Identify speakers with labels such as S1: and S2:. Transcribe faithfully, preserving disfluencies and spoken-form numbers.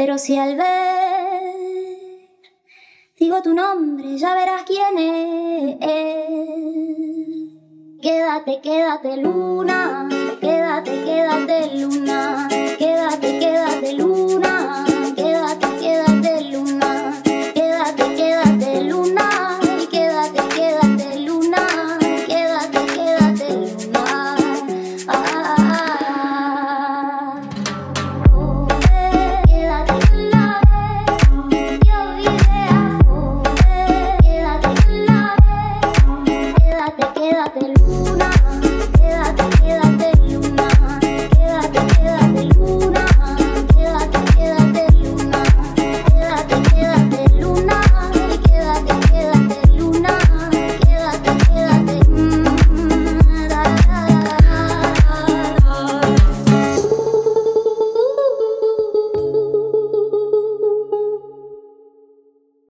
S1: Pero si al ver digo tu nombre, ya verás quién es. Quédate, quédate luna, quédate, quédate luna, quédate, quédate luna.